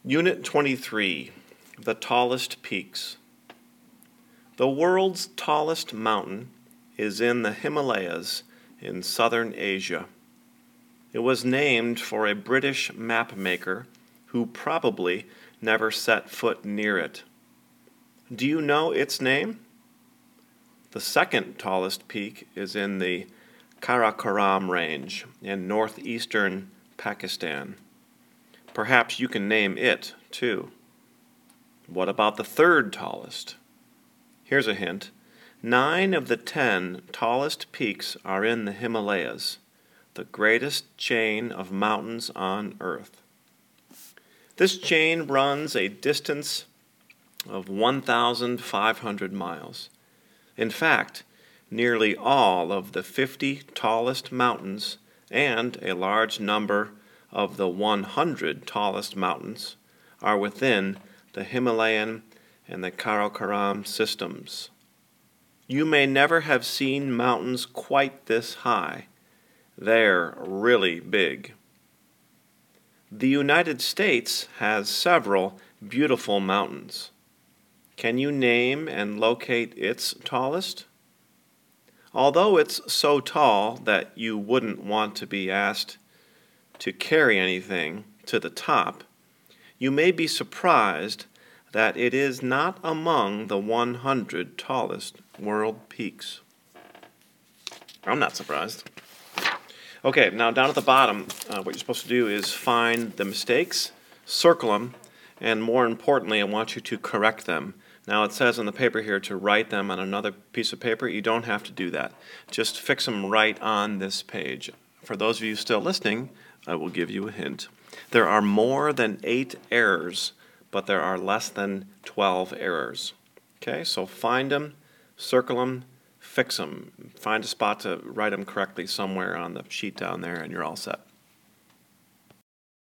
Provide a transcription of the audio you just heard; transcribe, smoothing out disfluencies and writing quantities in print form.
Unit 23, The Tallest Peaks. The world's tallest mountain is in the Himalayas in southern Asia. It was named for a British mapmaker who probably never set foot near it. Do you know its name? The second tallest peak is in the Karakoram Range in northeastern Pakistan. Perhaps you can name it, too. What about the third tallest? Here's a hint. 9 of the 10 tallest peaks are in the Himalayas, the greatest chain of mountains on Earth. This chain runs a distance of 1,500 miles. In fact, nearly all of the 50 tallest mountains and a large number of the 100 tallest mountains are within the Himalayan and the Karakoram systems. You may never have seen mountains quite this high. They're really big. The United States has several beautiful mountains. Can you name and locate its tallest? Although it's so tall that you wouldn't want to be asked to carry anything to the top, you may be surprised that it is not among the 100 tallest world peaks. I'm not surprised. Okay, now down at the bottom, what you're supposed to do is find the mistakes, circle them, and more importantly, I want you to correct them. Now it says on the paper here to write them on another piece of paper. You don't have to do that. Just fix them right on this page. For those of you still listening, I will give you a hint. There are more than 8 errors, but there are less than 12 errors. Okay, so find them, circle them, fix them. Find a spot to write them correctly somewhere on the sheet down there, and you're all set.